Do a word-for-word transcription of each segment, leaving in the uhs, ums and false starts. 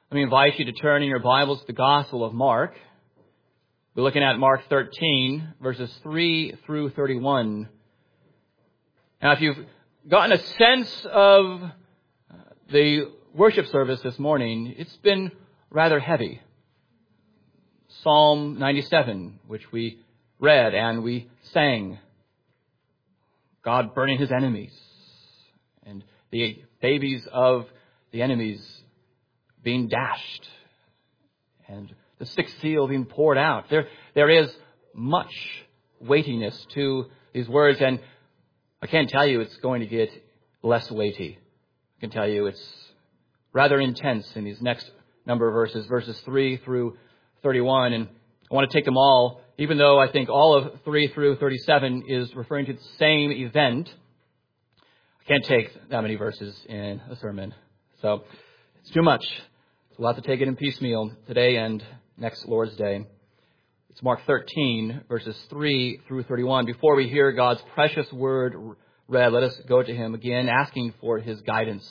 Let me invite you to turn in your Bibles to the Gospel of Mark. We're looking at Mark thirteen, verses three through thirty-one. Now, if you've gotten a sense of the worship service this morning, it's been rather heavy. Psalm ninety-seven, which we read and we sang. God burning his enemies. And the babies of the enemies being dashed. And the sixth seal being poured out. There, there is much weightiness to these words. And I can't tell you it's going to get less weighty. I can tell you it's rather intense in these next number of verses, verses three through thirty-one. And I want to take them all, even though I think all of three through thirty-seven is referring to the same event. I can't take that many verses in a sermon. So it's too much. So we'll have to take it in piecemeal today and next Lord's Day. It's Mark thirteen, verses three through thirty-one. Before we hear God's precious word read, let us go to him again, asking for his guidance.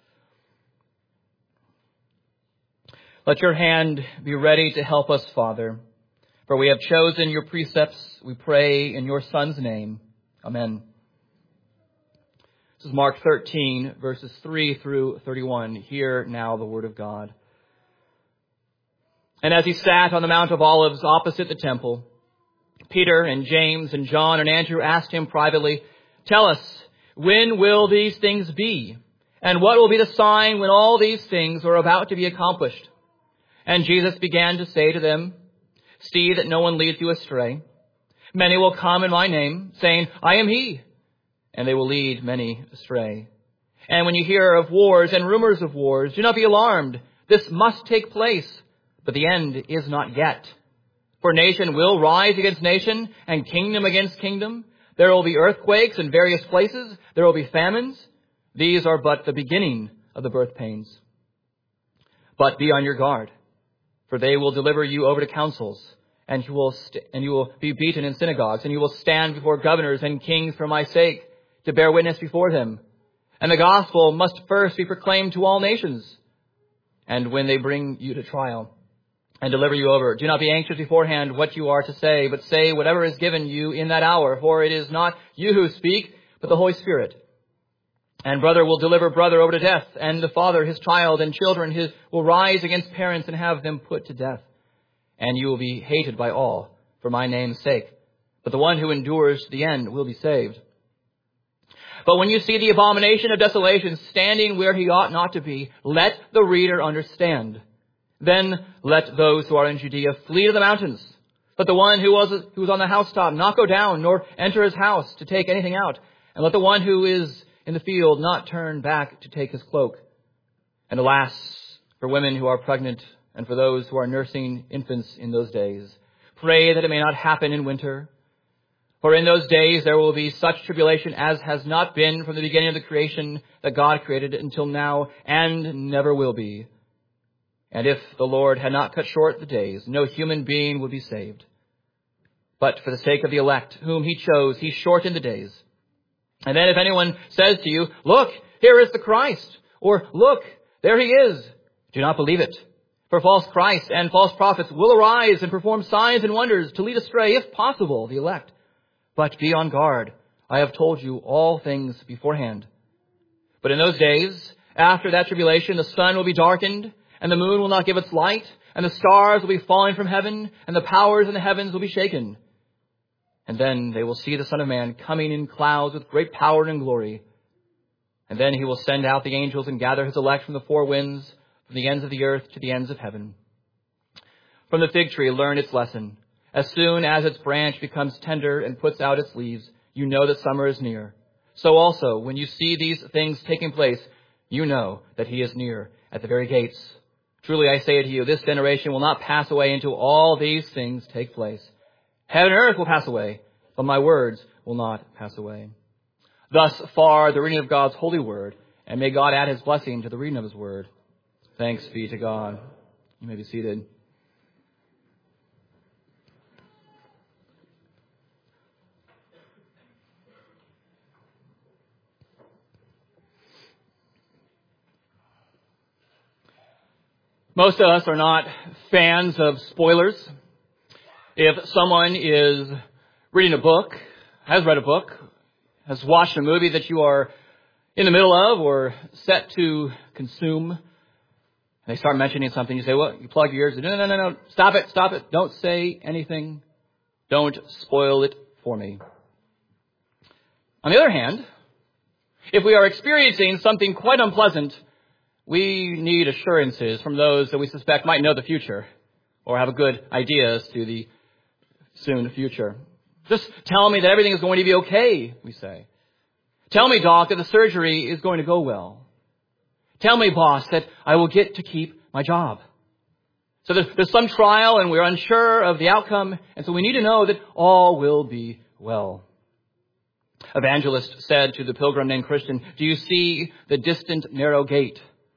Let your hand be ready to help us, Father, for we have chosen your precepts, we pray in your Son's name. Amen. This is Mark thirteen, verses three through thirty-one. Hear now the word of God. And as he sat on the Mount of Olives opposite the temple, Peter and James and John and Andrew asked him privately, "Tell us, when will these things be? And what will be the sign when all these things are about to be accomplished?" And Jesus began to say to them, "See that no one leads you astray. Many will come in my name, saying, 'I am he,' and they will lead many astray. And when you hear of wars and rumors of wars, do not be alarmed. This must take place, but the end is not yet. For nation will rise against nation, and kingdom against kingdom. There will be earthquakes in various places. There will be famines. These are but the beginning of the birth pains. But be on your guard. For they will deliver you over to councils, and you will st- and you will be beaten in synagogues, and you will stand before governors and kings for my sake, to bear witness before them. And the gospel must first be proclaimed to all nations. And when they bring you to trial and deliver you over, do not be anxious beforehand what you are to say, but say whatever is given you in that hour, for it is not you who speak, but the Holy Spirit. And brother will deliver brother over to death, and the father his child, and children his will rise against parents and have them put to death. And you will be hated by all for my name's sake. But the one who endures to the end will be saved. But when you see the abomination of desolation standing where he ought not to be, let the reader understand. Then let those who are in Judea flee to the mountains. Let the one who was, who was on the housetop not go down, nor enter his house to take anything out. And let the one who is in the field not turn back to take his cloak. And alas, for women who are pregnant and for those who are nursing infants in those days, pray that it may not happen in winter. For in those days there will be such tribulation as has not been from the beginning of the creation that God created until now, and never will be. And if the Lord had not cut short the days, no human being would be saved. But for the sake of the elect, whom he chose, he shortened the days. And then if anyone says to you, 'Look, here is the Christ,' or 'Look, there he is,' do not believe it. For false Christs and false prophets will arise and perform signs and wonders to lead astray, if possible, the elect. But be on guard. I have told you all things beforehand. But in those days, after that tribulation, the sun will be darkened, and the moon will not give its light, and the stars will be falling from heaven, and the powers in the heavens will be shaken. And then they will see the Son of Man coming in clouds with great power and glory. And then he will send out the angels and gather his elect from the four winds, from the ends of the earth to the ends of heaven. From the fig tree learn its lesson. As soon as its branch becomes tender and puts out its leaves, you know that summer is near. So also, when you see these things taking place, you know that he is near at the very gates. Truly I say to you, this generation will not pass away until all these things take place. Heaven and earth will pass away, but my words will not pass away." Thus far the reading of God's holy word, and may God add his blessing to the reading of his word. Thanks be to God. You may be seated. Most of us are not fans of spoilers. If someone is reading a book, has read a book, has watched a movie that you are in the middle of or set to consume, and they start mentioning something, you say, well, you plug your ears, no, no, no, no, stop it, stop it, don't say anything, don't spoil it for me. On the other hand, if we are experiencing something quite unpleasant, we need assurances from those that we suspect might know the future or have a good idea as to the soon future. Just tell me that everything is going to be okay, we say. Tell me, doc, that the surgery is going to go well. Tell me, boss, that I will get to keep my job. So there's, there's some trial and we're unsure of the outcome, and so we need to know that all will be well. Evangelist said to the pilgrim named Christian, do you see the distant narrow gate?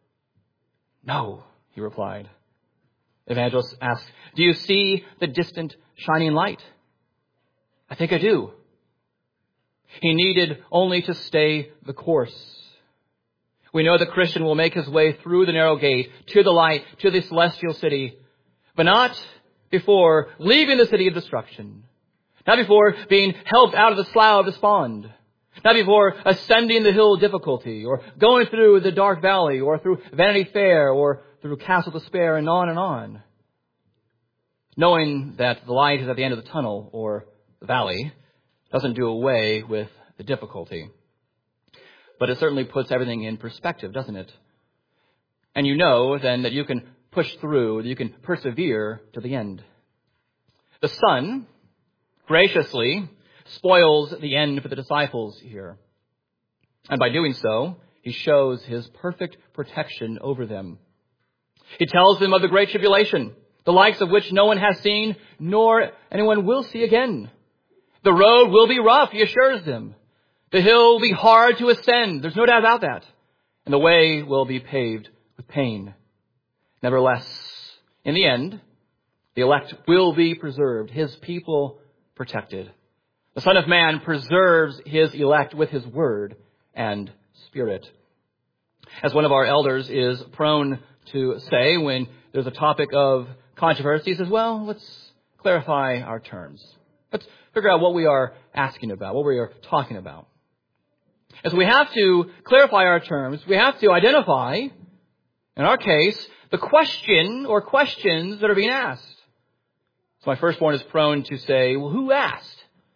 No, he replied. Evangelist asked, do you see the distant shining light? I think I do. He needed only to stay the course. We know the Christian will make his way through the narrow gate to the light, to the celestial city, but not before leaving the city of destruction. Not before being helped out of the slough of despond. Not before ascending the hill of difficulty, or going through the dark valley, or through Vanity Fair, or through Castle Despair, and on and on. Knowing that the light is at the end of the tunnel, or the valley, doesn't do away with the difficulty. But it certainly puts everything in perspective, doesn't it? And you know then that you can push through, that you can persevere to the end. The Son graciously spoils the end for the disciples here. And by doing so, he shows his perfect protection over them. He tells them of the great tribulation, the likes of which no one has seen, nor anyone will see again. The road will be rough, he assures them. The hill will be hard to ascend, there's no doubt about that. And the way will be paved with pain. Nevertheless, in the end, the elect will be preserved, his people protected. The Son of Man preserves his elect with his word and spirit. As one of our elders is prone to say when there's a topic of controversy, he says, well, let's clarify our terms. Let's figure out what we are asking about, what we are talking about. And so we have to clarify our terms. We have to identify, in our case, the question or questions that are being asked. So my firstborn is prone to say, well, who asked?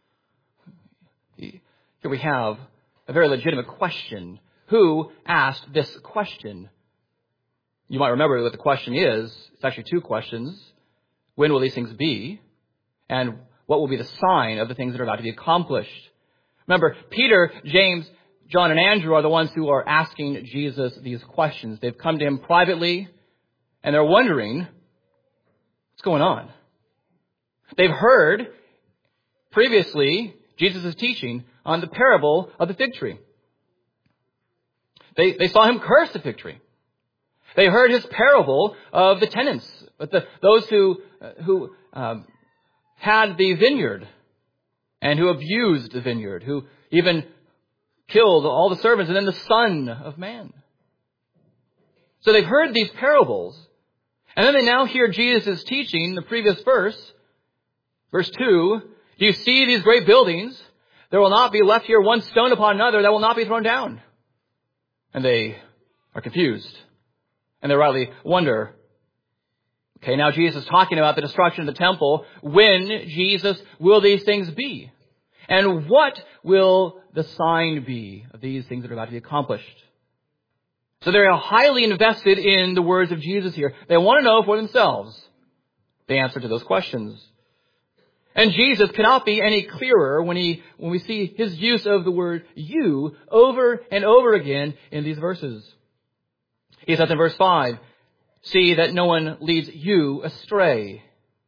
Here we have a very legitimate question. Who asked this question? You might remember what the question is. It's actually two questions. When will these things be? And what will be the sign of the things that are about to be accomplished? Remember, Peter, James, John, and Andrew are the ones who are asking Jesus these questions. They've come to him privately, and they're wondering, what's going on? They've heard previously Jesus' teaching on the parable of the fig tree. They, they saw him curse the fig tree. They heard his parable of the tenants, the, those who, who um, had the vineyard and who abused the vineyard, who even killed all the servants and then the Son of Man. So they've heard these parables, and then they now hear Jesus' teaching, the previous verse, verse two, do you see these great buildings? There will not be left here one stone upon another that will not be thrown down. And they are confused. And they rightly wonder, okay, now Jesus is talking about the destruction of the temple. When, Jesus, will these things be? And what will the sign be of these things that are about to be accomplished? So they're highly invested in the words of Jesus here. They want to know for themselves the answer to those questions. And Jesus cannot be any clearer when he when we see his use of the word you over and over again in these verses. He says in verse five, see that no one leads you astray.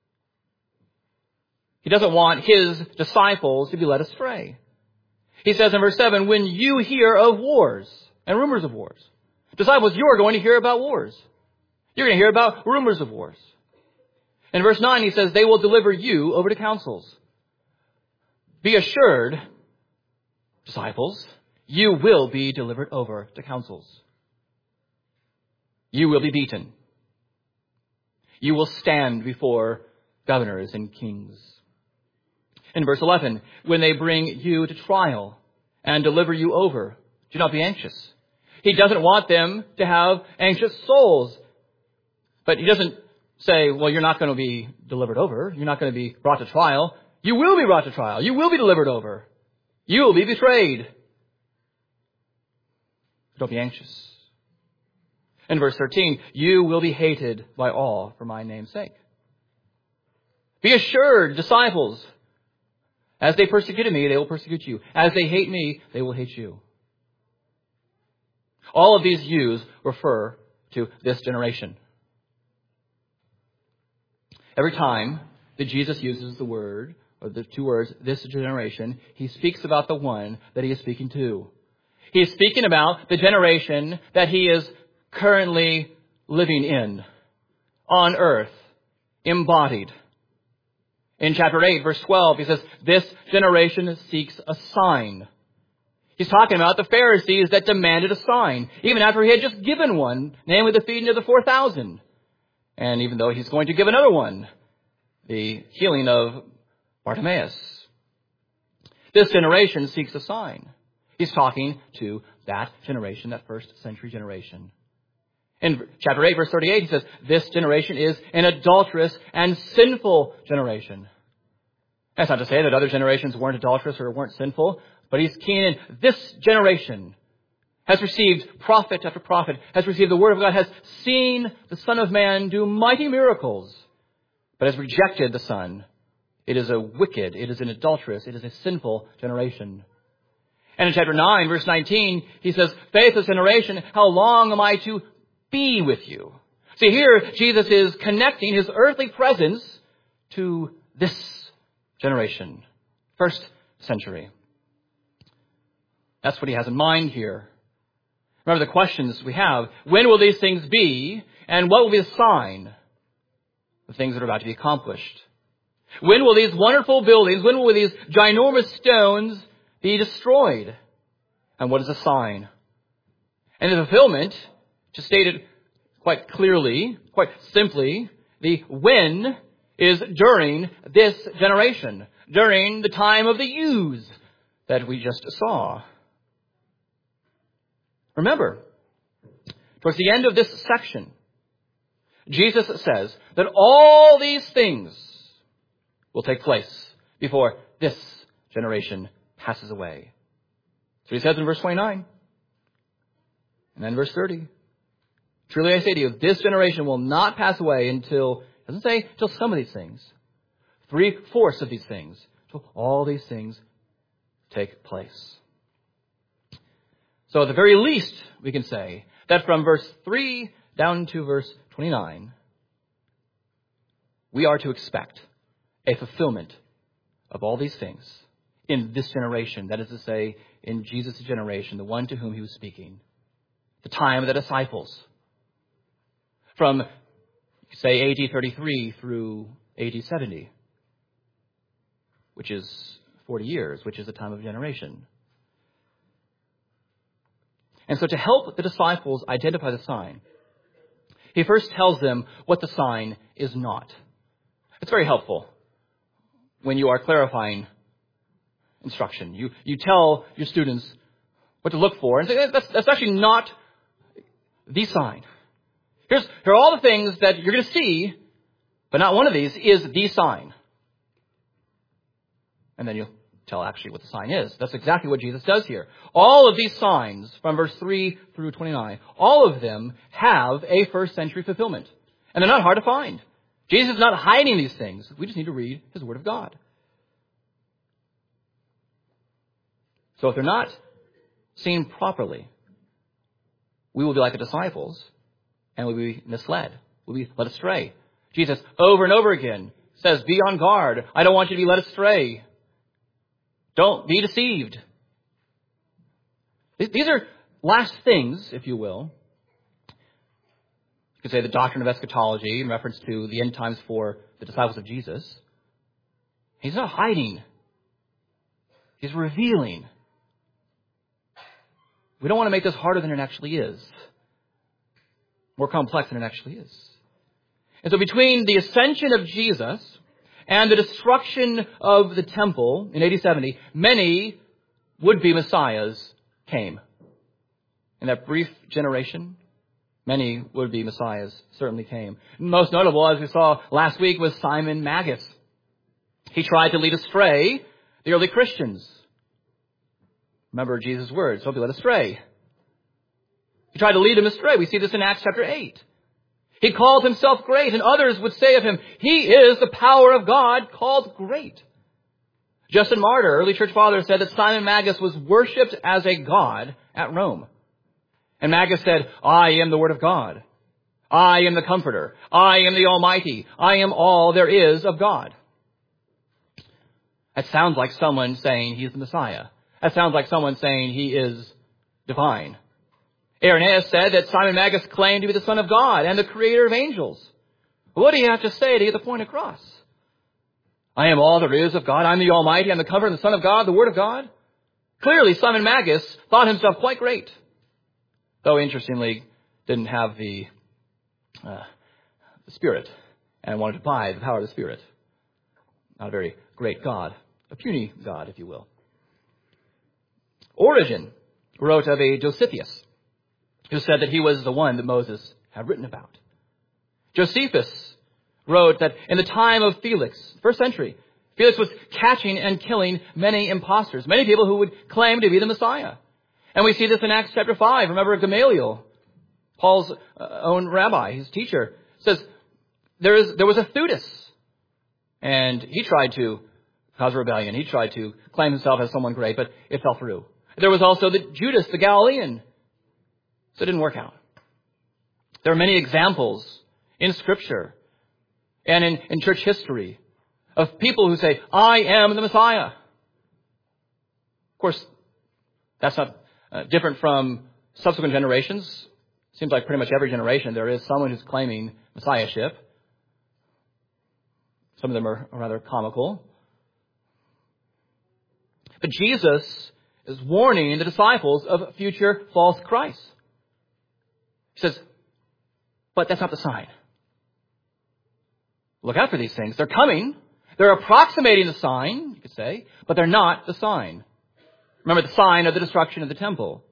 He doesn't want his disciples to be led astray. He says in verse seven, when you hear of wars and rumors of wars. Disciples, you are going to hear about wars. You're going to hear about rumors of wars. In verse nine, he says, they will deliver you over to councils. Be assured, disciples, you will be delivered over to councils. You will be beaten. You will stand before governors and kings. In verse eleven, when they bring you to trial and deliver you over, do not be anxious. He doesn't want them to have anxious souls. But he doesn't say, well, you're not going to be delivered over. You're not going to be brought to trial. You will be brought to trial. You will be delivered over. You will be betrayed. Don't be anxious. In verse thirteen, you will be hated by all for my name's sake. Be assured, disciples, as they persecuted me, they will persecute you. As they hate me, they will hate you. All of these yous refer to this generation. Every time that Jesus uses the word, or the two words, this generation, he speaks about the one that he is speaking to. He is speaking about the generation that he is currently living in, on earth, embodied. In chapter eight, verse twelve, he says, this generation seeks a sign. He's talking about the Pharisees that demanded a sign, even after he had just given one, namely the feeding of the four thousand. And even though he's going to give another one, the healing of Bartimaeus. This generation seeks a sign. He's talking to that generation, that first century generation. In chapter eight, verse thirty-eight, he says, this generation is an adulterous and sinful generation. That's not to say that other generations weren't adulterous or weren't sinful, but he's keen in this generation has received prophet after prophet, has received the word of God, has seen the Son of Man do mighty miracles, but has rejected the Son. It is a wicked, it is an adulterous, it is a sinful generation. And in chapter nine, verse nineteen, he says, faithless generation, how long am I to be with you? See, here Jesus is connecting his earthly presence to this generation, first century. That's what he has in mind here. Remember the questions we have. When will these things be? And what will be the sign of things that are about to be accomplished? When will these wonderful buildings, when will these ginormous stones be destroyed? And what is the sign? And the fulfillment, to state it quite clearly, quite simply, the when is during this generation, during the time of the ewes that we just saw. Remember, towards the end of this section, Jesus says that all these things will take place before this generation passes away. So he says in verse twenty-nine, and then verse thirty, truly I say to you, this generation will not pass away until, it doesn't say until some of these things, three-fourths of these things, until all these things take place. So at the very least, we can say that from verse three down to verse twenty-nine, we are to expect a fulfillment of all these things in this generation. That is to say, in Jesus' generation, the one to whom he was speaking. The time of the disciples. From, say, A D thirty-three through A D seventy, which is forty years, which is the time of generation. And so to help the disciples identify the sign, he first tells them what the sign is not. It's very helpful when you are clarifying instruction. You you tell your students what to look for and say, that's, that's actually not the sign. Here's, here are all the things that you're going to see, but not one of these is the sign. And then you'll tell actually what the sign is. That's exactly what Jesus does here. All of these signs from verse three through twenty-nine, all of them have a first century fulfillment. And they're not hard to find. Jesus is not hiding these things. We just need to read his word of God. So if they're not seen properly, we will be like the disciples and we'll be misled. We'll be led astray. Jesus over and over again says, be on guard. I don't want you to be led astray. Don't be deceived. These are last things, if you will. You could say the doctrine of eschatology in reference to the end times for the disciples of Jesus. He's not hiding. He's revealing. We don't want to make this harder than it actually is. More complex than it actually is. And so between the ascension of Jesus and the destruction of the temple in A D seventy, many would-be messiahs came. In that brief generation, many would-be messiahs certainly came. Most notable, as we saw last week, was Simon Magus. He tried to lead astray the early Christians. Remember Jesus' words, don't be led astray. He tried to lead them astray. We see this in Acts chapter eight. He called himself great, and others would say of him, he is the power of God called great. Justin Martyr, early church father, said that Simon Magus was worshipped as a god at Rome. And Magus said, I am the Word of God. I am the Comforter. I am the Almighty. I am all there is of God. That sounds like someone saying he's the Messiah. That sounds like someone saying he is divine. Irenaeus said that Simon Magus claimed to be the Son of God and the creator of angels. What do you have to say to get the point across? I am all there is of God. I'm the Almighty. I'm the Comforter, the Son of God, the Word of God. Clearly, Simon Magus thought himself quite great. Though, interestingly, didn't have the, uh, the Spirit and wanted to buy the power of the Spirit. Not a very great God. A puny God, if you will. Origen wrote of a Josephus, who said that he was the one that Moses had written about. Josephus wrote that in the time of Felix, first century, Felix was catching and killing many impostors, many people who would claim to be the Messiah. And we see this in Acts chapter five. Remember Gamaliel, Paul's own rabbi, his teacher, says there is there was a Theudas, and he tried to cause rebellion. He tried to claim himself as someone great, but it fell through. There was also the Judas, the Galilean. So it didn't work out. There are many examples in Scripture and in, in church history of people who say, I am the Messiah. Of course, that's not uh, different from subsequent generations. Seems like pretty much every generation there is someone who's claiming messiahship. Some of them are rather comical. But Jesus is warning the disciples of future false Christs. He says, but that's not the sign. Look out for these things. They're coming. They're approximating the sign, you could say, but they're not the sign. Remember the sign of the destruction of the temple.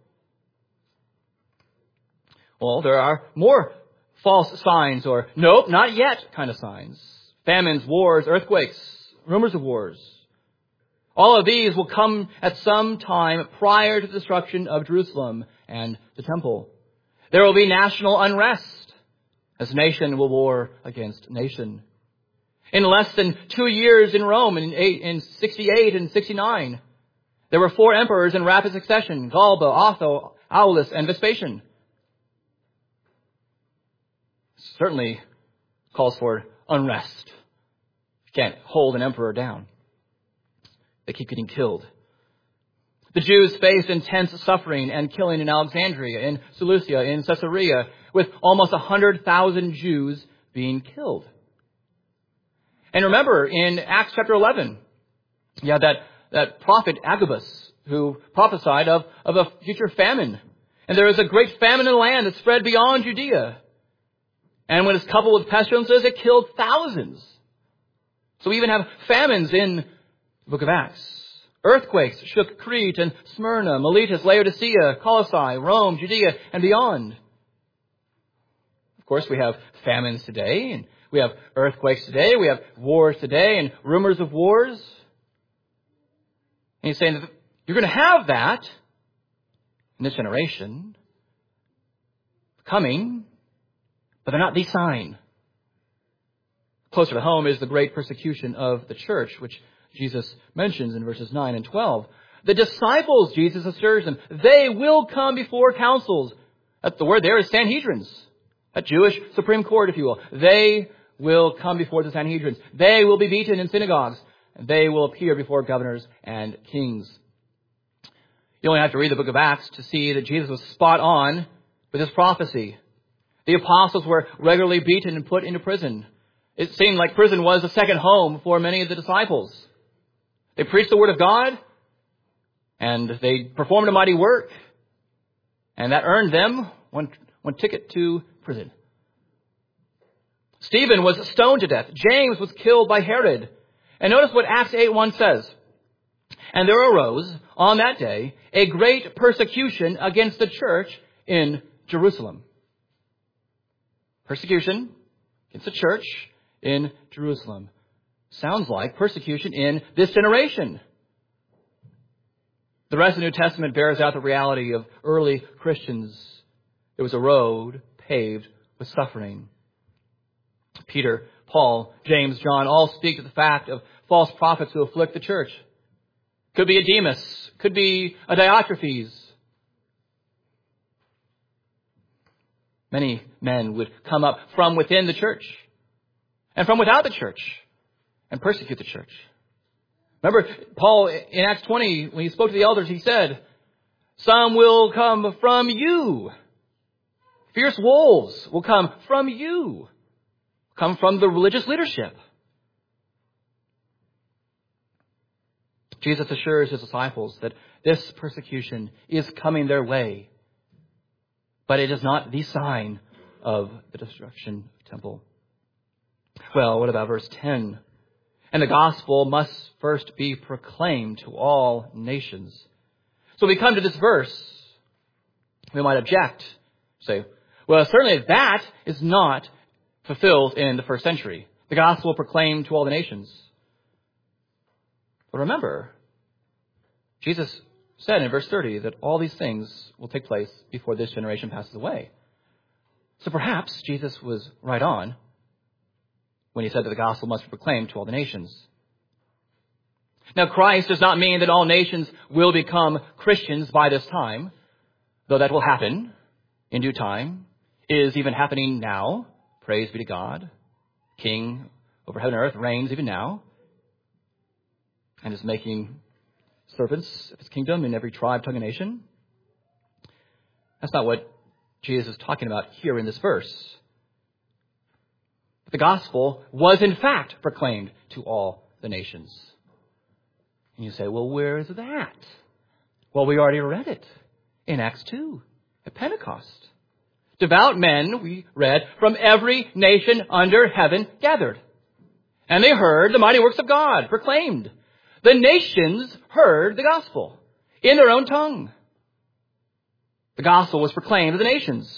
Well, there are more false signs or nope, not yet kind of signs. Famines, wars, earthquakes, rumors of wars. All of these will come at some time prior to the destruction of Jerusalem and the temple. There will be national unrest as nation will war against nation. In less than two years in Rome, in, eight, in sixty-eight and sixty-nine, there were four emperors in rapid succession, Galba, Otho, Aulus, and Vespasian. Certainly calls for unrest. You can't hold an emperor down. They keep getting killed. The Jews faced intense suffering and killing in Alexandria, in Seleucia, in Caesarea, with almost one hundred thousand Jews being killed. And remember, in Acts chapter eleven, you have that, that prophet Agabus, who prophesied of, of a future famine. And there is a great famine in the land that spread beyond Judea. And when it's coupled with pestilences, it killed thousands. So we even have famines in the book of Acts. Earthquakes shook Crete and Smyrna, Miletus, Laodicea, Colossae, Rome, Judea, and beyond. Of course, we have famines today, and we have earthquakes today, we have wars today, and rumors of wars. And he's saying that you're going to have that in this generation coming, but they're not the sign. Closer to home is the great persecution of the church, which Jesus mentions in verses nine and twelve. The disciples, Jesus assures them, they will come before councils. That's the word there is Sanhedrins. A Jewish Supreme Court, if you will. They will come before the Sanhedrins. They will be beaten in synagogues. And they will appear before governors and kings. You only have to read the book of Acts to see that Jesus was spot on with his prophecy. The apostles were regularly beaten and put into prison. It seemed like prison was a second home for many of the disciples. They preached the word of God, and they performed a mighty work, and that earned them one, one ticket to prison. Stephen was stoned to death. James was killed by Herod. And notice what Acts eight one says. And there arose on that day a great persecution against the church in Jerusalem. Persecution against the church in Jerusalem. Sounds like persecution in this generation. The rest of the New Testament bears out the reality of early Christians. It was a road paved with suffering. Peter, Paul, James, John all speak to the fact of false prophets who afflict the church. Could be a Demas, could be a Diotrephes. Many men would come up from within the church and from without the church and persecute the church. Remember, Paul in Acts twenty, when he spoke to the elders, he said, some will come from you. Fierce wolves will come from you. Come from the religious leadership. Jesus assures his disciples that this persecution is coming their way. But it is not the sign of the destruction of the temple. Well, what about verse ten? And the gospel must first be proclaimed to all nations. So we come to this verse. We might object. Say, well, certainly that is not fulfilled in the first century. The gospel proclaimed to all the nations. But remember, Jesus said in verse thirty that all these things will take place before this generation passes away. So perhaps Jesus was right on when he said that the gospel must be proclaimed to all the nations. Now, Christ does not mean that all nations will become Christians by this time, though that will happen in due time. It is even happening now. Praise be to God. King over heaven and earth reigns even now and is making servants of his kingdom in every tribe, tongue, and nation. That's not what Jesus is talking about here in this verse. But the gospel was in fact proclaimed to all the nations. And you say, well, where is that? Well, we already read it in Acts two at Pentecost. Devout men, we read, from every nation under heaven gathered. And they heard the mighty works of God proclaimed. The nations heard the gospel in their own tongue. The gospel was proclaimed to the nations.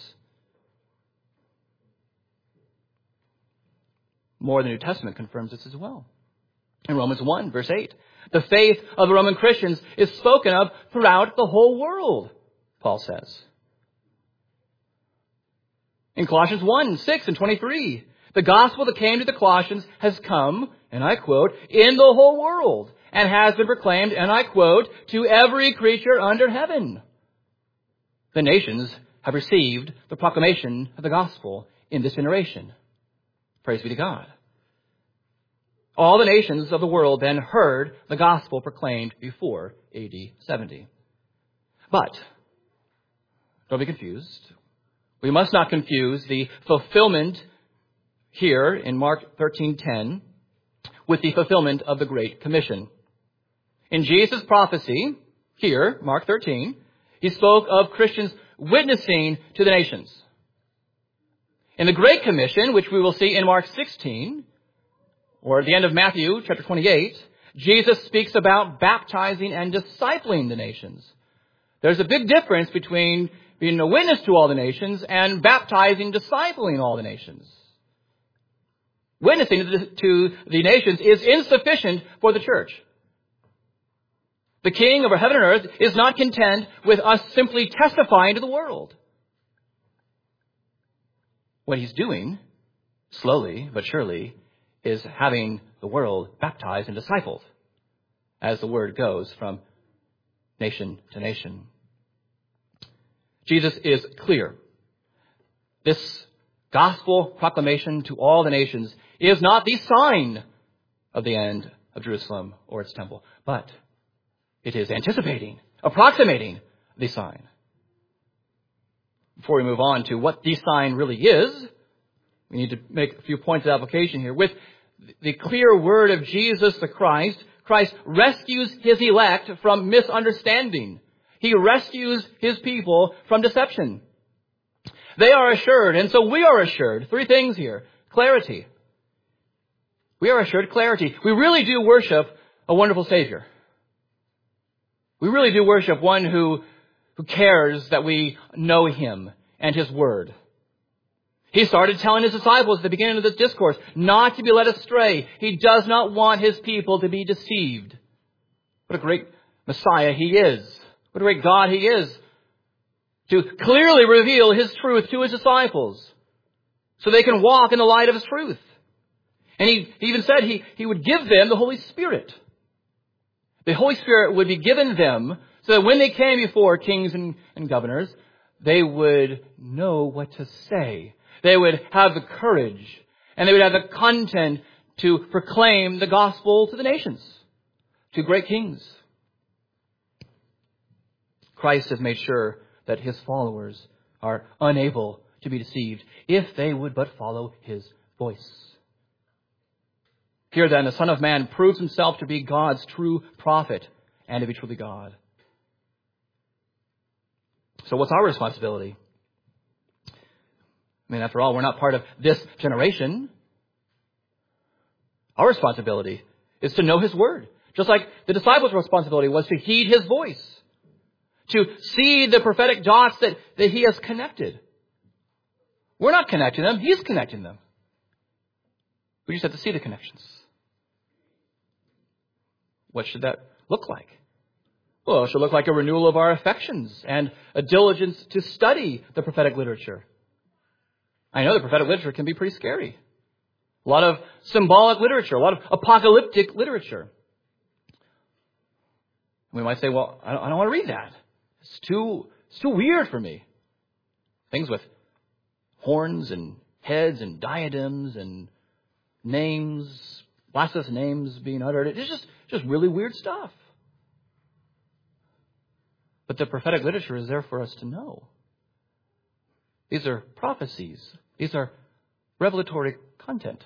More, the New Testament confirms this as well. In Romans one, verse eight, the faith of the Roman Christians is spoken of throughout the whole world, Paul says. In Colossians one, six and twenty-three, the gospel that came to the Colossians has come, and I quote, in the whole world, and has been proclaimed, and I quote, to every creature under heaven. The nations have received the proclamation of the gospel in this generation. Praise be to God. All the nations of the world then heard the gospel proclaimed before A D seventy. But, don't be confused. We must not confuse the fulfillment here in Mark thirteen ten with the fulfillment of the Great Commission. In Jesus' prophecy, here, Mark thirteen, he spoke of Christians witnessing to the nations. In the Great Commission, which we will see in Mark sixteen, or at the end of Matthew chapter twenty-eight, Jesus speaks about baptizing and discipling the nations. There's a big difference between being a witness to all the nations and baptizing, discipling all the nations. Witnessing to the, to the nations is insufficient for the church. The King over heaven and earth is not content with us simply testifying to the world. What he's doing, slowly but surely, is having the world baptized and discipled as the word goes from nation to nation. Jesus is clear. This gospel proclamation to all the nations is not the sign of the end of Jerusalem or its temple, but it is anticipating, approximating the sign. Before we move on to what the sign really is, we need to make a few points of application here. With the clear word of Jesus the Christ, Christ rescues his elect from misunderstanding. He rescues his people from deception. They are assured, and so we are assured. Three things here. clarity. We are assured clarity. We really do worship a wonderful Savior. We really do worship one who, who cares that we know Him and His Word. He started telling His disciples at the beginning of this discourse not to be led astray. He does not want His people to be deceived. What a great Messiah He is. What a great God He is. To clearly reveal His truth to His disciples so they can walk in the light of His truth. And He, he even said he, he would give them the Holy Spirit. The Holy Spirit would be given them so that when they came before kings and, and governors, they would know what to say. They would have the courage and they would have the content to proclaim the gospel to the nations, to great kings. Christ has made sure that His followers are unable to be deceived if they would but follow His voice. Here then, the Son of Man proves Himself to be God's true prophet and to be truly God. So what's our responsibility? I mean, after all, we're not part of this generation. Our responsibility is to know His Word. Just like the disciples' responsibility was to heed His voice. To see the prophetic dots that, that He has connected. We're not connecting them. He's connecting them. We just have to see the connections. What should that look like? Well, it should look like a renewal of our affections and a diligence to study the prophetic literature. I know the prophetic literature can be pretty scary. A lot of symbolic literature, a lot of apocalyptic literature. We might say, well, I don't, I don't want to read that. It's too, it's too weird for me. Things with horns and heads and diadems and names, blasphemous names being uttered. It's just, just really weird stuff. But the prophetic literature is there for us to know. These are prophecies. These are revelatory content.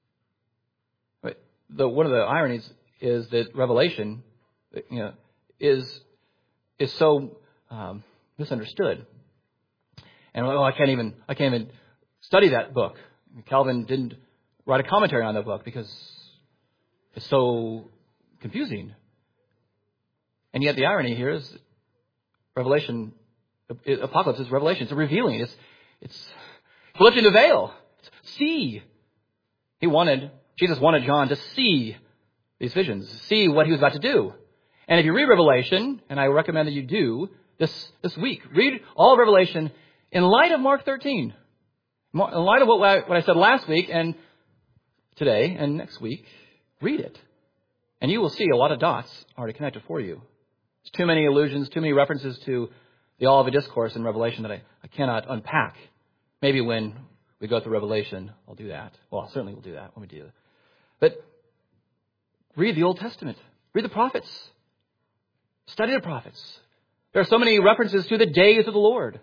The, one of the ironies is that Revelation, you know, is is so um, misunderstood. And well, I can't even I can't even study that book. Calvin didn't write a commentary on that book because it's so confusing. And yet the irony here is Revelation, Apocalypse is Revelation. It's a revealing. It's it's lifting the veil. It's see. He wanted, Jesus wanted John to see these visions, see what He was about to do. And if you read Revelation, and I recommend that you do this this week, read all of Revelation in light of Mark thirteen. In light of what I, what I said last week and today and next week, read it. And you will see a lot of dots already connected for you. There's too many allusions, too many references to the Olivet Discourse in Revelation that I, I cannot unpack. Maybe when we go through Revelation, I'll do that. Well, certainly we'll do that when we do that. But read the Old Testament. Read the prophets. Study the prophets. There are so many references to the days of the Lord.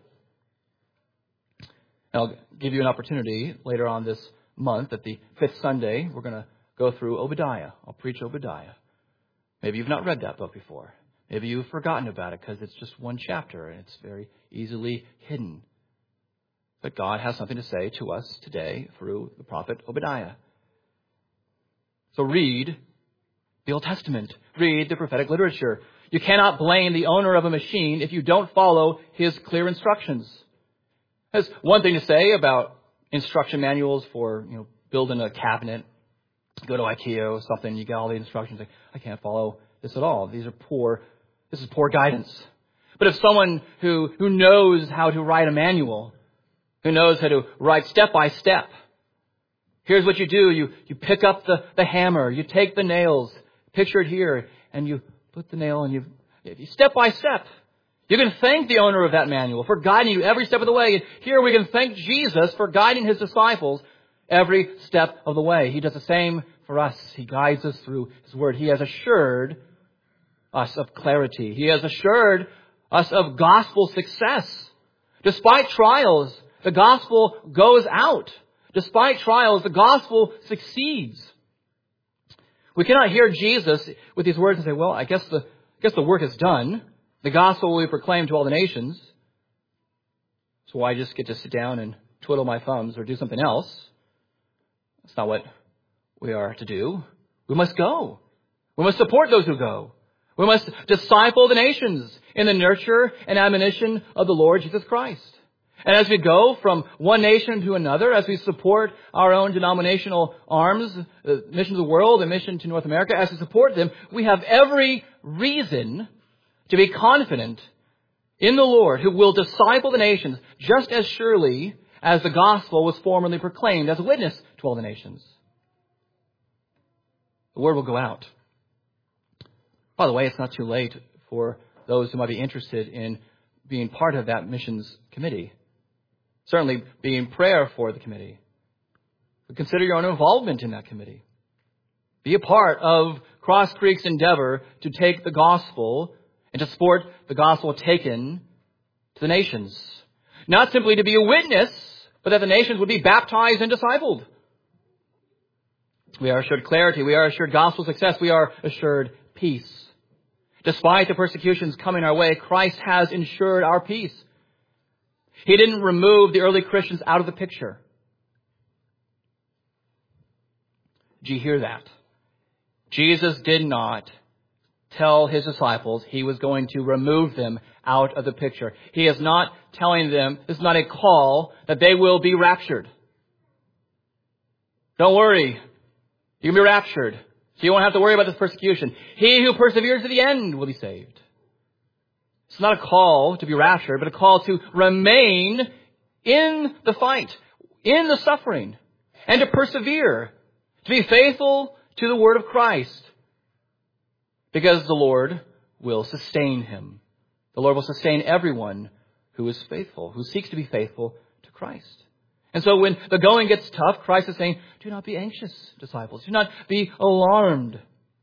And I'll give you an opportunity later on this month, at the fifth Sunday, we're going to go through Obadiah. I'll preach Obadiah. Maybe you've not read that book before. Maybe you've forgotten about it because it's just one chapter and it's very easily hidden. But God has something to say to us today through the prophet Obadiah. So read the Old Testament. Read the prophetic literature. You cannot blame the owner of a machine if you don't follow his clear instructions. There's one thing to say about instruction manuals for, you know, building a cabinet. Go to IKEA or something, you get all the instructions. Like, I can't follow this at all. These are poor, this is poor guidance. But if someone who, who knows how to write a manual, who knows how to write step by step, here's what you do. You, you pick up the, the hammer, you take the nails, picture it here, and you put the nail and you, you step by step. You can thank the owner of that manual for guiding you every step of the way. And here we can thank Jesus for guiding His disciples every step of the way. He does the same for us. He guides us through His Word. He has assured us of clarity. He has assured us of gospel success. Despite trials, the gospel goes out. Despite trials, the gospel succeeds. We cannot hear Jesus with these words and say, well, I guess the, I guess the work is done. The gospel will be proclaimed to all the nations. So I just get to sit down and twiddle my thumbs or do something else. That's not what we are to do. We must go. We must support those who go. We must disciple the nations in the nurture and admonition of the Lord Jesus Christ. And as we go from one nation to another, as we support our own denominational arms, the mission to the world, the mission to North America, as we support them, we have every reason to be confident in the Lord, who will disciple the nations just as surely as the gospel was formerly proclaimed as a witness to all the nations. The word will go out. By the way, it's not too late for those who might be interested in being part of that missions committee. Certainly be in prayer for the committee. But consider your own involvement in that committee. Be a part of Cross Creek's endeavor to take the gospel and to support the gospel taken to the nations. Not simply to be a witness, but that the nations would be baptized and discipled. We are assured clarity. We are assured gospel success. We are assured peace. Despite the persecutions coming our way, Christ has ensured our peace. He didn't remove the early Christians out of the picture. Did you hear that? Jesus did not tell his disciples he was going to remove them out of the picture. He is not telling them, this is not a call that they will be raptured. Don't worry. You can be raptured. So you won't have to worry about this persecution. He who perseveres to the end will be saved. It's not a call to be raptured, but a call to remain in the fight, in the suffering, and to persevere, to be faithful to the word of Christ. Because the Lord will sustain him. The Lord will sustain everyone who is faithful, who seeks to be faithful to Christ. And so when the going gets tough, Christ is saying, do not be anxious, disciples. Do not be alarmed.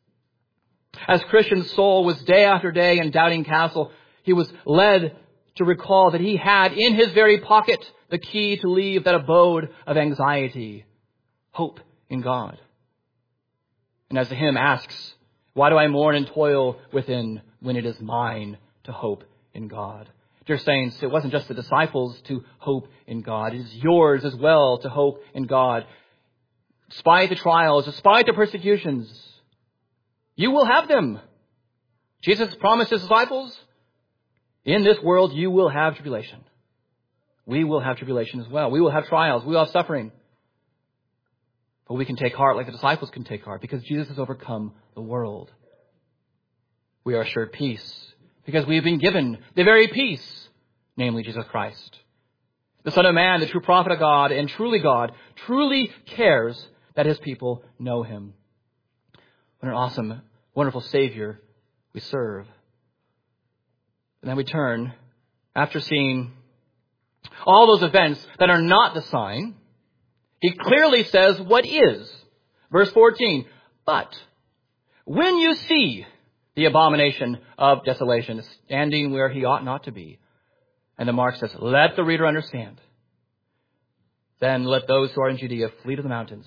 As Christian's soul was day after day in Doubting Castle, he was led to recall that he had in his very pocket the key to leave that abode of anxiety, hope in God. And as the hymn asks, why do I mourn and toil within when it is mine to hope in God? Dear saints, it wasn't just the disciples to hope in God. It is yours as well to hope in God. Despite the trials, despite the persecutions, you will have them. Jesus promised his disciples, in this world you will have tribulation. We will have tribulation as well. We will have trials. We will have suffering. But we can take heart like the disciples can take heart because Jesus has overcome the world. We are assured peace because we have been given the very peace, namely Jesus Christ. The Son of Man, the true prophet of God and truly God, truly cares that his people know him. What an awesome, wonderful Savior we serve. And then we turn, after seeing all those events that are not the sign, he clearly says what is. Verse fourteen, but when you see the abomination of desolation standing where he ought not to be, and the mark says, let the reader understand, then let those who are in Judea flee to the mountains.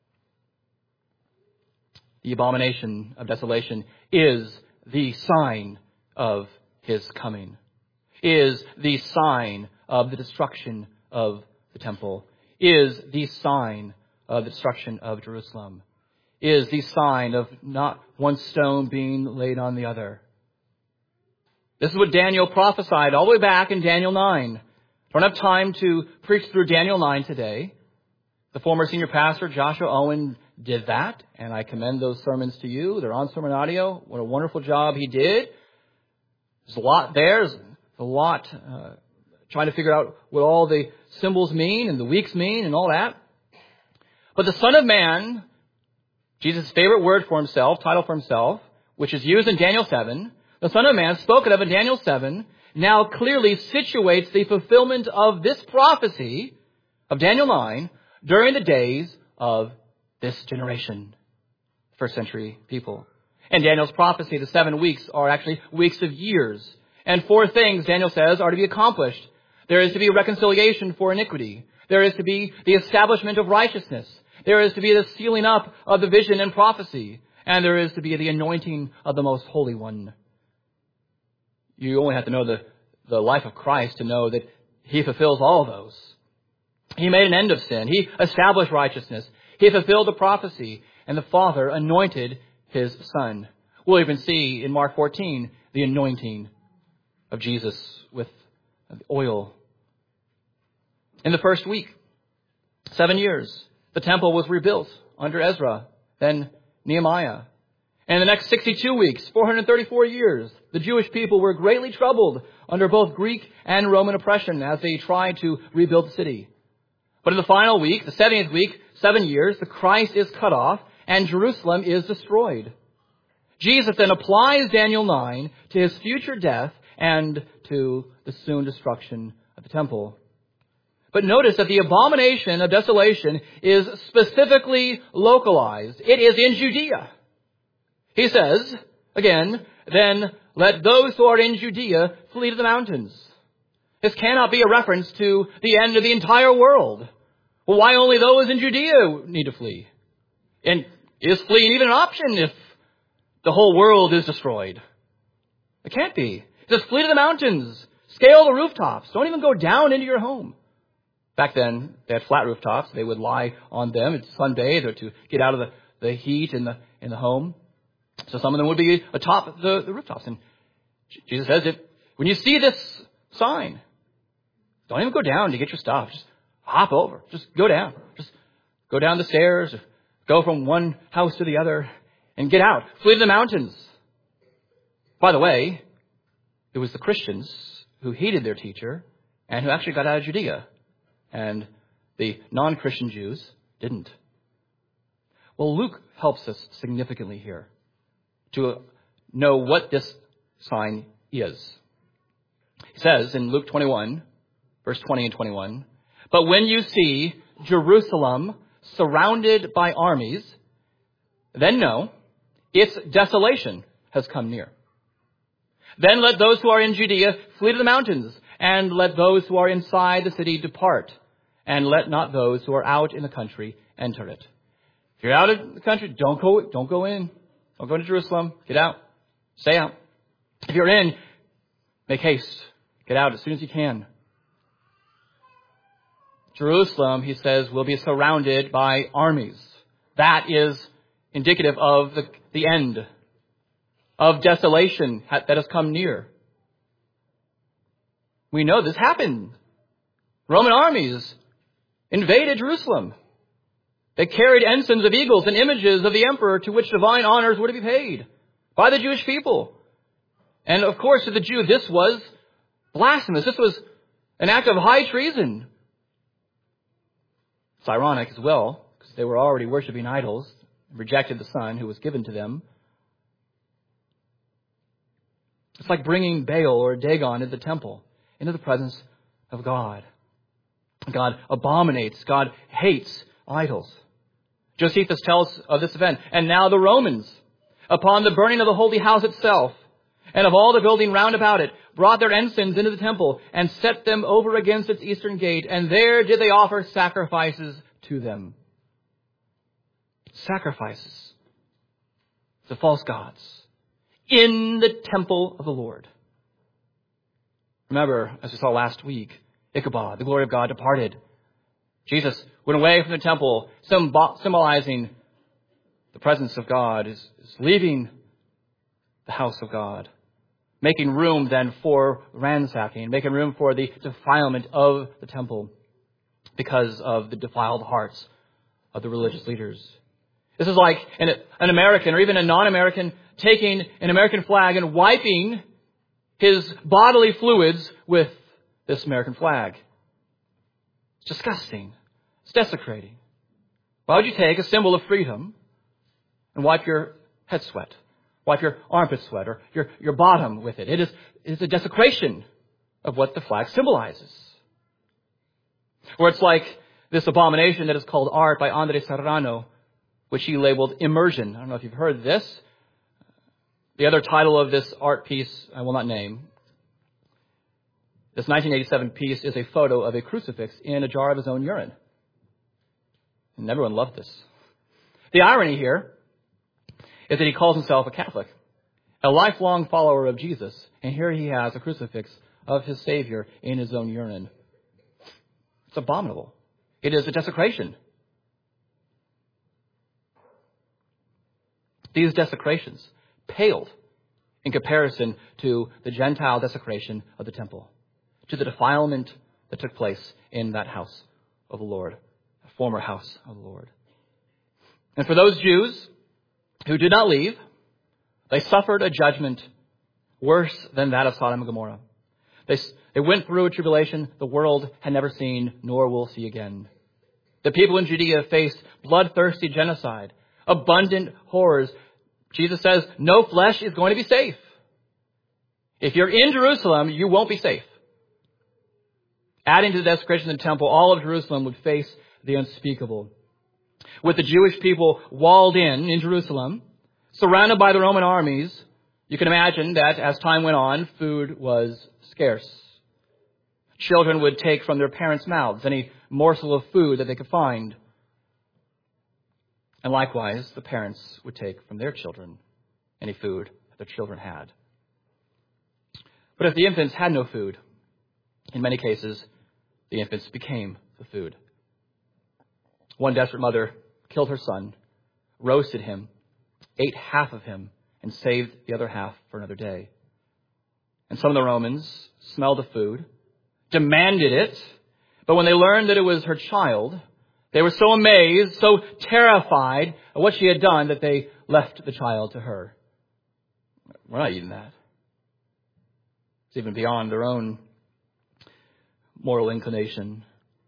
The abomination of desolation is the sign of his coming, is the sign of the destruction of the temple, is the sign of the destruction of Jerusalem, is the sign of not one stone being laid on the other. This is what Daniel prophesied all the way back in Daniel nine. Don't have time to preach through Daniel nine today. The former senior pastor, Joshua Owen, did that, and I commend those sermons to you. They're on sermon audio. What a wonderful job he did. There's a lot there. There's a lot uh, trying to figure out what all the symbols mean and the weeks mean and all that. But the Son of Man, Jesus' favorite word for himself, title for himself, which is used in Daniel seven, the Son of Man, spoken of in Daniel seven, now clearly situates the fulfillment of this prophecy of Daniel nine during the days of this generation, first century people. And Daniel's prophecy, the seven weeks, are actually weeks of years. And four things, Daniel says, are to be accomplished. There is to be a reconciliation for iniquity. There is to be the establishment of righteousness. There is to be the sealing up of the vision and prophecy. And there is to be the anointing of the Most Holy One. You only have to know the, the life of Christ to know that he fulfills all those. He made an end of sin. He established righteousness. He fulfilled the prophecy, and the Father anointed his Son. We'll even see in Mark fourteen the anointing of Jesus with oil. In the first week, seven years, the temple was rebuilt under Ezra, then Nehemiah. And in the next sixty-two weeks, four hundred thirty-four years, the Jewish people were greatly troubled under both Greek and Roman oppression as they tried to rebuild the city. But in the final week, the seventieth week, seven years, the Christ is cut off and Jerusalem is destroyed. Jesus then applies Daniel nine to his future death and to the soon destruction of the temple. But notice that the abomination of desolation is specifically localized. It is in Judea. He says, again, then let those who are in Judea flee to the mountains. This cannot be a reference to the end of the entire world. Well, why only those in Judea need to flee? And is fleeing even an option if the whole world is destroyed? It can't be. It says flee to the mountains. Scale the rooftops. Don't even go down into your home. Back then, they had flat rooftops. They would lie on them to sunbathe or to get out of the, the heat in the in the home. So some of them would be atop the, the rooftops. And Jesus says, if, when you see this sign, don't even go down to get your stuff. Just hop over. Just go down. Just go down the stairs. Go from one house to the other and get out. Flee to the mountains. By the way, it was the Christians who heeded their teacher and who actually got out of Judea. And the non-Christian Jews didn't. Well, Luke helps us significantly here to know what this sign is. He says in Luke twenty-one, verse twenty and twenty-one, but when you see Jerusalem surrounded by armies, then know its desolation has come near. Then let those who are in Judea flee to the mountains, and let those who are inside the city depart, and let not those who are out in the country enter it. If you're out of the country, don't go, don't go in. Don't go into Jerusalem. Get out. Stay out. If you're in, make haste. Get out as soon as you can. Jerusalem, he says, will be surrounded by armies. That is indicative of the, the end, of desolation that has come near. We know this happened. Roman armies invaded Jerusalem. They carried ensigns of eagles and images of the emperor to which divine honors were to be paid by the Jewish people. And of course, to the Jew, this was blasphemous. This was an act of high treason. It's ironic as well, because they were already worshiping idols and rejected the Son who was given to them. It's like bringing Baal or Dagon into the temple, into the presence of God. God abominates, God hates idols. Josephus tells of this event. And now the Romans, upon the burning of the holy house itself, and of all the building round about it, brought their ensigns into the temple, and set them over against its eastern gate, and there did they offer sacrifices to them. Sacrifices to false gods in the temple of the Lord. Remember, as we saw last week, Ichabod, the glory of God, departed. Jesus went away from the temple, symbolizing the presence of God, is, is leaving the house of God, making room then for ransacking, making room for the defilement of the temple because of the defiled hearts of the religious leaders. This is like an, an American or even a non-American taking an American flag and wiping his bodily fluids with this American flag. It's disgusting. It's desecrating. Why would you take a symbol of freedom and wipe your head sweat, wipe your armpit sweat, or your, your bottom with it? It is, it is a desecration of what the flag symbolizes. Or it's like this abomination that is called art by Andres Serrano, which he labeled immersion. I don't know if you've heard of this. The other title of this art piece I will not name. This nineteen eighty-seven piece is a photo of a crucifix in a jar of his own urine. And everyone loved this. The irony here is that he calls himself a Catholic, a lifelong follower of Jesus. And here he has a crucifix of his Savior in his own urine. It's abominable. It is a desecration. These desecrations paled in comparison to the Gentile desecration of the temple, to the defilement that took place in that house of the Lord, the former house of the Lord. And for those Jews who did not leave, they suffered a judgment worse than that of Sodom and Gomorrah. They, they went through a tribulation the world had never seen nor will see again. The people in Judea faced bloodthirsty genocide, abundant horrors. Jesus says, no flesh is going to be safe. If you're in Jerusalem, you won't be safe. Adding to the desecration of the temple, all of Jerusalem would face the unspeakable. With the Jewish people walled in in Jerusalem, surrounded by the Roman armies, you can imagine that as time went on, food was scarce. Children would take from their parents' mouths any morsel of food that they could find. And likewise, the parents would take from their children any food that their children had. But if the infants had no food, in many cases, the infants became the food. One desperate mother killed her son, roasted him, ate half of him, and saved the other half for another day. And some of the Romans smelled the food, demanded it, but when they learned that it was her child, they were so amazed, so terrified of what she had done that they left the child to her. We're not eating that. It's even beyond their own moral inclination.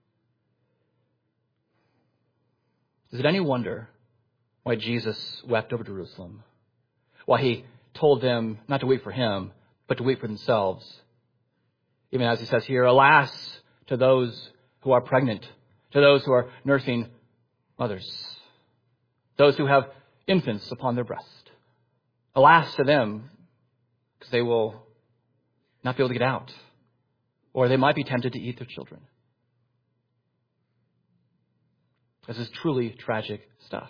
Is it any wonder why Jesus wept over Jerusalem? Why he told them not to weep for him, but to weep for themselves? Even as he says here, alas to those who are pregnant, to those who are nursing mothers, those who have infants upon their breast. Alas to them, because they will not be able to get out, or they might be tempted to eat their children. This is truly tragic stuff.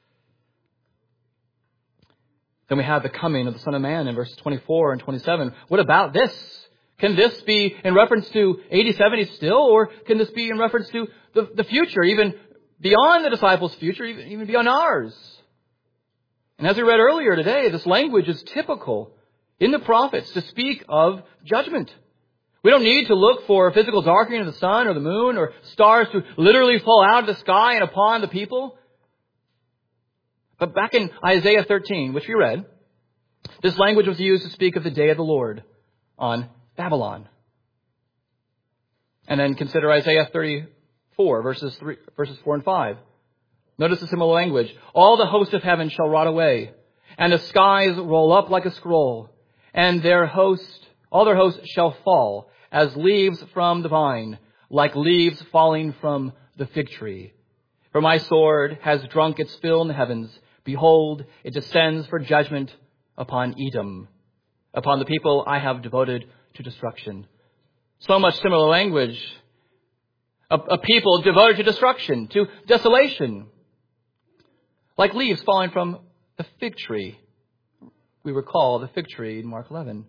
Then we have the coming of the Son of Man in verses twenty-four and twenty-seven. What about this? Can this be in reference to A D seventy still, or can this be in reference to the, the future, even beyond the disciples' future, even, even beyond ours? And as we read earlier today, this language is typical in the prophets to speak of judgment. We don't need to look for physical darkening of the sun or the moon or stars to literally fall out of the sky and upon the people. But back in Isaiah thirteen, which we read, this language was used to speak of the day of the Lord on Babylon. And then consider Isaiah thirty-four, verses three, verses four and five. Notice the similar language. All the host of heaven shall rot away, and the skies roll up like a scroll, and their host, all their hosts shall fall as leaves from the vine, like leaves falling from the fig tree. For my sword has drunk its fill in the heavens. Behold, it descends for judgment upon Edom, upon the people I have devoted to destruction. So much similar language. A, a people devoted to destruction, to desolation. Like leaves falling from the fig tree. We recall the fig tree in Mark eleven.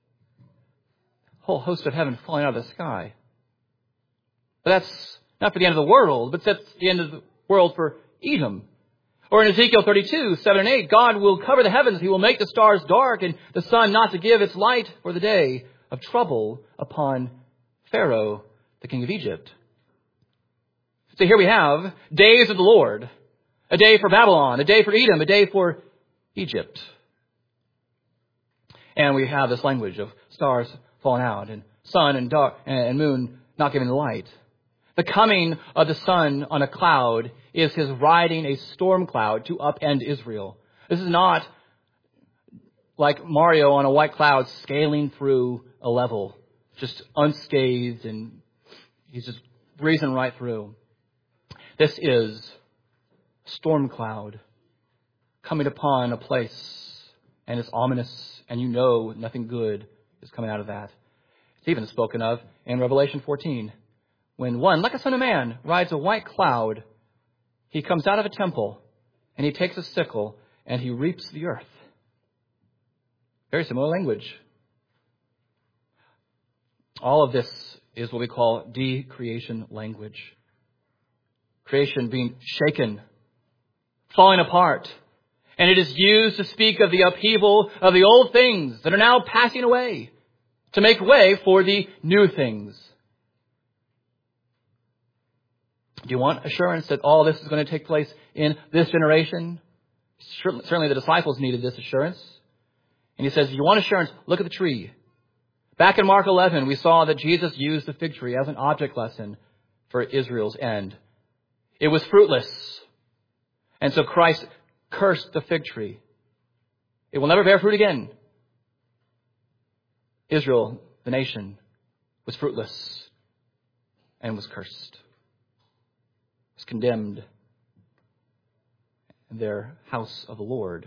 Whole host of heaven falling out of the sky. But that's not for the end of the world, but that's the end of the world for Edom. Or in Ezekiel thirty-two, seven and eight, God will cover the heavens. He will make the stars dark and the sun not to give its light for the day of trouble upon Pharaoh, the king of Egypt. So here we have days of the Lord. A day for Babylon, a day for Edom, a day for Egypt. And we have this language of stars falling out and sun and dark and moon not giving the light. The coming of the Son on a cloud is his riding a storm cloud to upend Israel. This is not like Mario on a white cloud scaling through a level, just unscathed, and he's just breezing right through. This is a storm cloud coming upon a place, and it's ominous, and you know nothing good is coming out of that. It's even spoken of in Revelation fourteen. When one, like a son of man, rides a white cloud, he comes out of a temple and he takes a sickle and he reaps the earth. Very similar language. All of this is what we call de-creation language. Creation being shaken, falling apart, And it is used to speak of the upheaval of the old things that are now passing away, to make way for the new things. Do you want assurance that all this is going to take place in this generation? Certainly the disciples needed this assurance. And he says, if you want assurance, look at the tree. Back in Mark eleven, we saw that Jesus used the fig tree as an object lesson for Israel's end. It was fruitless. And so Christ cursed the fig tree. It will never bear fruit again. Israel, the nation, was fruitless and was cursed. Was condemned. And their house of the Lord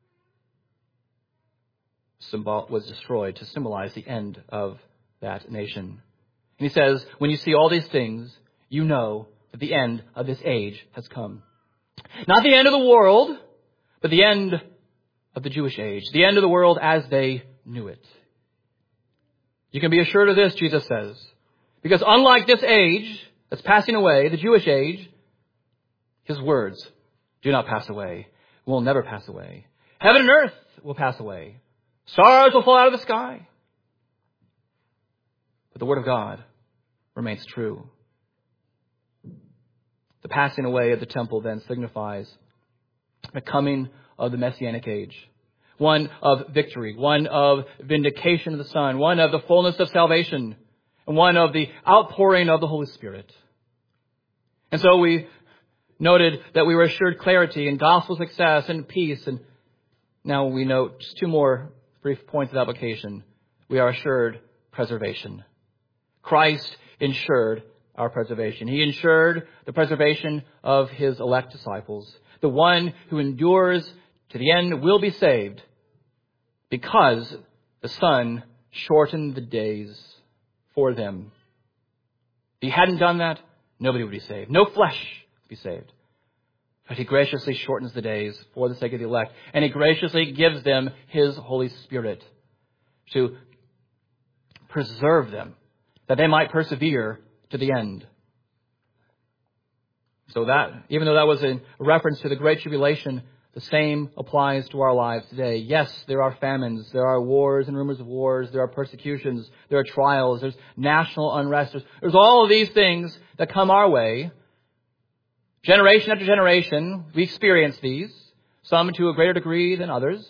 symbol was destroyed to symbolize the end of that nation. And he says, when you see all these things, you know that the end of this age has come. Not the end of the world, but the end of the Jewish age. The end of the world as they knew it. You can be assured of this, Jesus says. Because unlike this age that's passing away, the Jewish age, his words do not pass away, will never pass away. Heaven and earth will pass away. Stars will fall out of the sky. But the word of God remains true. The passing away of the temple then signifies the coming of the Messianic age. One of victory, one of vindication of the Son, one of the fullness of salvation, and one of the outpouring of the Holy Spirit. And so we noted that we were assured clarity and gospel success and peace. And now we note just two more brief points of application. We are assured preservation. Christ ensured our preservation. He ensured the preservation of his elect disciples. The one who endures to the end will be saved because the Son shortened the days for them. If he hadn't done that, nobody would be saved. No flesh would be saved. But he graciously shortens the days for the sake of the elect. And he graciously gives them his Holy Spirit to preserve them, that they might persevere to the end. So that, even though that was a reference to the Great Tribulation, the same applies to our lives today. Yes, there are famines, there are wars and rumors of wars, there are persecutions, there are trials, there's national unrest. There's, there's all of these things that come our way. Generation after generation, we experience these, some to a greater degree than others.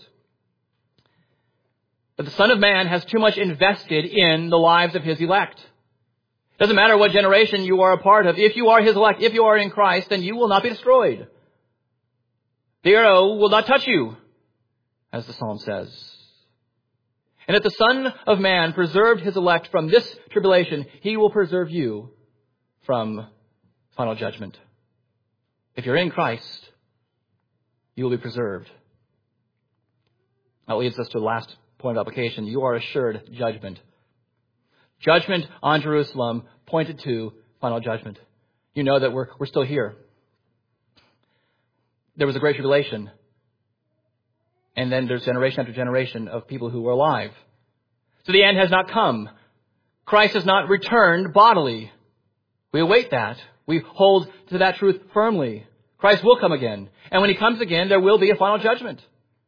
But the Son of Man has too much invested in the lives of his elect. It doesn't matter what generation you are a part of. If you are his elect, if you are in Christ, then you will not be destroyed. The arrow will not touch you, as the psalm says. And if the Son of Man preserved his elect from this tribulation, he will preserve you from final judgment. If you're in Christ, you will be preserved. That leads us to the last point of application. You are assured judgment. Judgment on Jerusalem pointed to final judgment. You know that we're, we're still here. There was a great tribulation. And then there's generation after generation of people who were alive. So the end has not come. Christ has not returned bodily. We await that. We hold to that truth firmly. Christ will come again. And when he comes again, there will be a final judgment.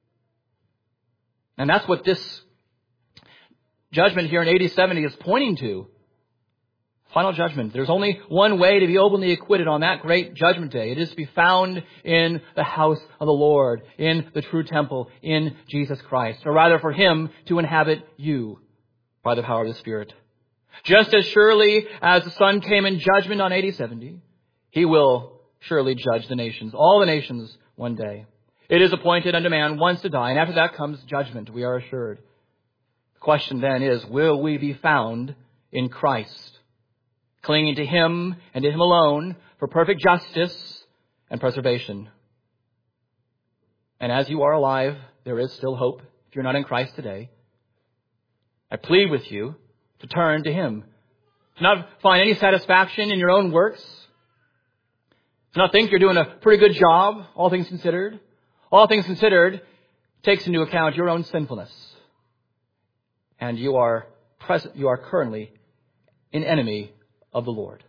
And that's what this judgment here in A D seventy is pointing to. Final judgment. There's only one way to be openly acquitted on that great judgment day. It is to be found in the house of the Lord, in the true temple, in Jesus Christ. Or rather for him to inhabit you by the power of the Spirit. Just as surely as the Son came in judgment on A D seventy, he will surely judge the nations, all the nations one day. It is appointed unto man once to die, and after that comes judgment, we are assured. The question then is, will we be found in Christ, clinging to him and to him alone for perfect justice and preservation? And as you are alive, there is still hope if you're not in Christ today. I plead with you to turn to him. To not find any satisfaction in your own works. To not think you're doing a pretty good job, all things considered. All things considered takes into account your own sinfulness. And you are present, you are currently an enemy of the Lord.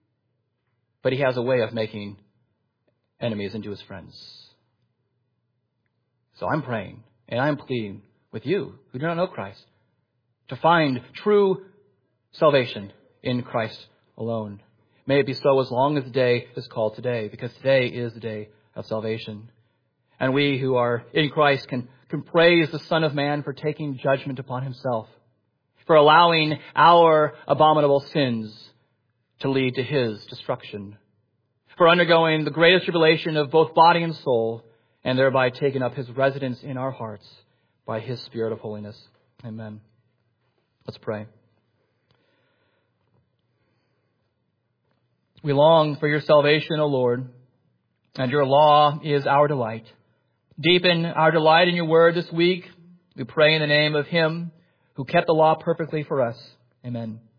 But he has a way of making enemies into his friends. So I'm praying and I'm pleading with you who do not know Christ to find true salvation in Christ alone. May it be so as long as the day is called today, because today is the day of salvation. And we who are in Christ can, can praise the Son of Man for taking judgment upon himself, for allowing our abominable sins to lead to his destruction, for undergoing the greatest tribulation of both body and soul, and thereby taking up his residence in our hearts by his Spirit of holiness. Amen. Let's pray. We long for your salvation, O Lord, and your law is our delight. Deepen our delight in your word this week. We pray in the name of him who kept the law perfectly for us. Amen.